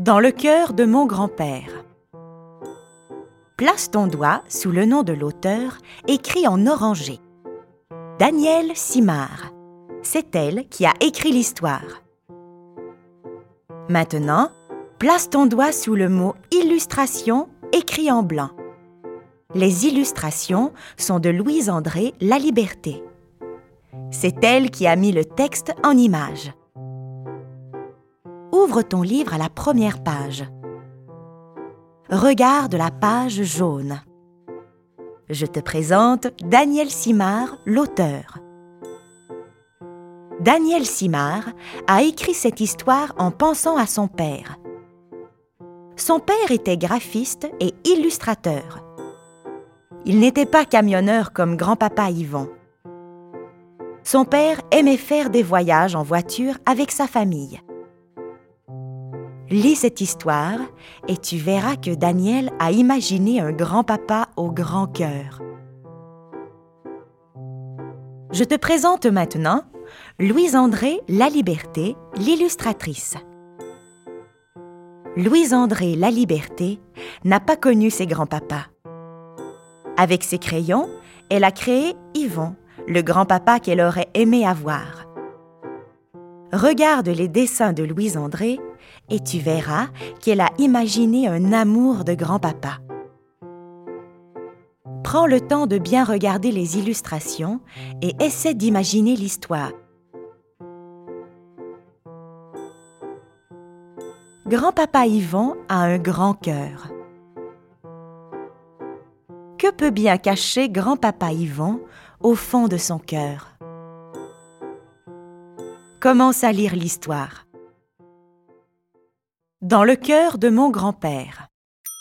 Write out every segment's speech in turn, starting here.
Dans le cœur de mon grand-père. Place ton doigt sous le nom de l'auteur, écrit en orangé. Danielle Simard. C'est elle qui a écrit l'histoire. Maintenant, place ton doigt sous le mot « illustration » écrit en blanc. Les illustrations sont de Louise-André Laliberté. C'est elle qui a mis le texte en images. Ouvre ton livre à la première page. Regarde la page jaune. Je te présente Danielle Simard, l'auteur. Danielle Simard a écrit cette histoire en pensant à son père. Son père était graphiste et illustrateur. Il n'était pas camionneur comme grand-papa Yvon. Son père aimait faire des voyages en voiture avec sa famille. Lis cette histoire et tu verras que Danielle a imaginé un grand-papa au grand cœur. Je te présente maintenant Louise-André Laliberté, l'illustratrice. Louise-André Laliberté n'a pas connu ses grands-papas. Avec ses crayons, elle a créé Yvon, le grand-papa qu'elle aurait aimé avoir. Regarde les dessins de Louise-André et tu verras qu'elle a imaginé un amour de grand-papa. Prends le temps de bien regarder les illustrations et essaie d'imaginer l'histoire. Grand-papa Yvon a un grand cœur. Que peut bien cacher grand-papa Yvon au fond de son cœur? Commence à lire l'histoire. Dans le cœur de mon grand-père.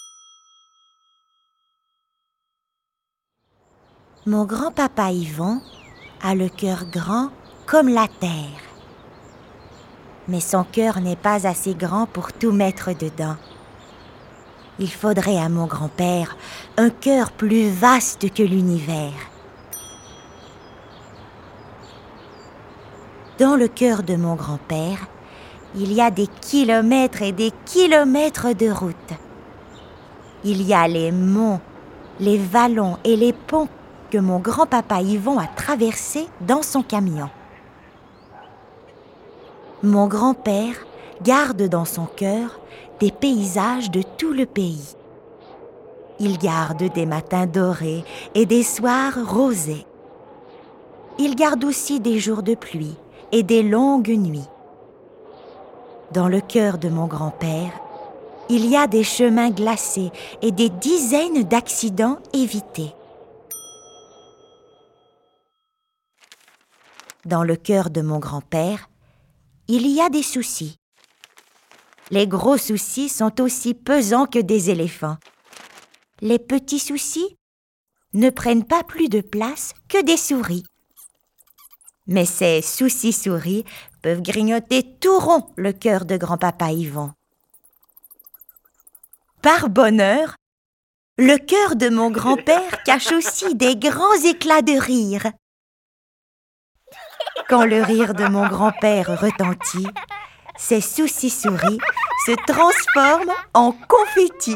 Mon grand-papa Yvon a le cœur grand comme la terre. Mais son cœur n'est pas assez grand pour tout mettre dedans. Il faudrait à mon grand-père un cœur plus vaste que l'univers. Dans le cœur de mon grand-père, il y a des kilomètres et des kilomètres de route. Il y a les monts, les vallons et les ponts que mon grand-papa Yvon a traversés dans son camion. Mon grand-père garde dans son cœur des paysages de tout le pays. Il garde des matins dorés et des soirs rosés. Il garde aussi des jours de pluie et des longues nuits. Dans le cœur de mon grand-père, il y a des chemins glacés et des dizaines d'accidents évités. Dans le cœur de mon grand-père, il y a des soucis. Les gros soucis sont aussi pesants que des éléphants. Les petits soucis ne prennent pas plus de place que des souris. Mais ces soucis-souris peuvent grignoter tout rond le cœur de grand-papa Yvon. Par bonheur, le cœur de mon grand-père cache aussi des grands éclats de rire. Quand le rire de mon grand-père retentit, ces soucis-souris se transforment en confettis.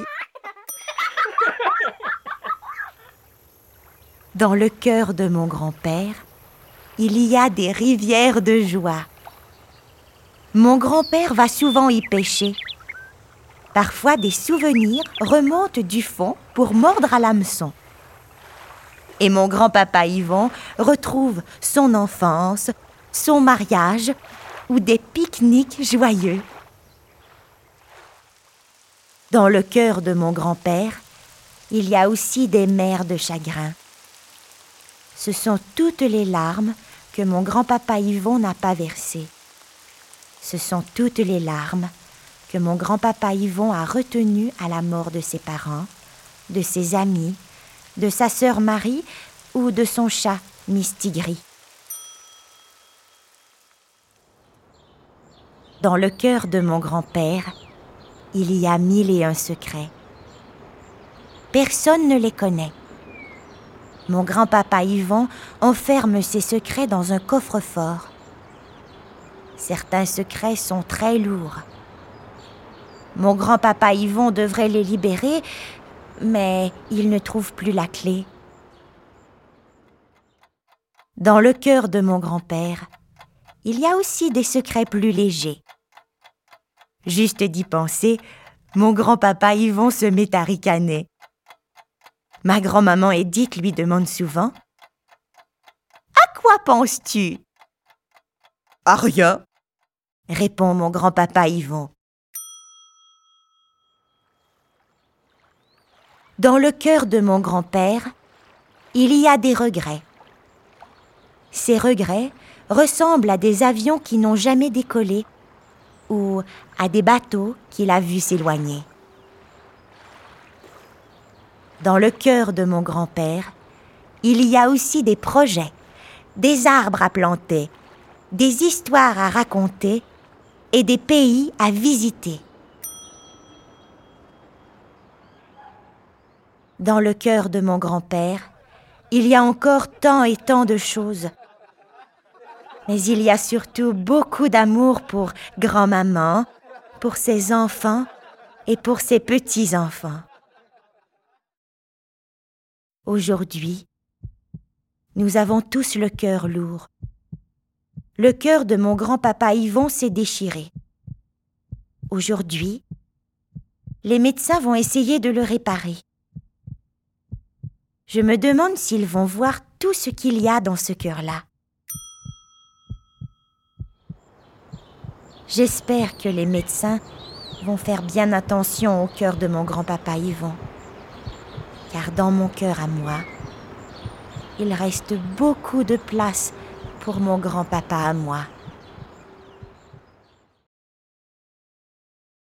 Dans le cœur de mon grand-père, il y a des rivières de joie. Mon grand-père va souvent y pêcher. Parfois, des souvenirs remontent du fond pour mordre à l'hameçon. Et mon grand-papa Yvon retrouve son enfance, son mariage ou des pique-niques joyeux. Dans le cœur de mon grand-père, il y a aussi des mers de chagrin. Ce sont toutes les larmes que mon grand-papa Yvon n'a pas versées. Ce sont toutes les larmes que mon grand-papa Yvon a retenues à la mort de ses parents, de ses amis, de sa sœur Marie ou de son chat Mistigris. Dans le cœur de mon grand-père, il y a 1001 secrets. Personne ne les connaît. Mon grand-papa Yvon enferme ses secrets dans un coffre-fort. Certains secrets sont très lourds. Mon grand-papa Yvon devrait les libérer, mais il ne trouve plus la clé. Dans le cœur de mon grand-père, il y a aussi des secrets plus légers. Juste d'y penser, mon grand-papa Yvon se met à ricaner. Ma grand-maman Edith lui demande souvent « À quoi penses-tu » ?« À rien », répond mon grand-papa Yvon. Dans le cœur de mon grand-père, il y a des regrets. Ces regrets ressemblent à des avions qui n'ont jamais décollé ou à des bateaux qu'il a vus s'éloigner. Dans le cœur de mon grand-père, il y a aussi des projets, des arbres à planter, des histoires à raconter et des pays à visiter. Dans le cœur de mon grand-père, il y a encore tant et tant de choses. Mais il y a surtout beaucoup d'amour pour grand-maman, pour ses enfants et pour ses petits-enfants. Aujourd'hui, nous avons tous le cœur lourd. Le cœur de mon grand-papa Yvon s'est déchiré. Aujourd'hui, les médecins vont essayer de le réparer. Je me demande s'ils vont voir tout ce qu'il y a dans ce cœur-là. J'espère que les médecins vont faire bien attention au cœur de mon grand-papa Yvon. Car dans mon cœur à moi, il reste beaucoup de place pour mon grand-papa à moi.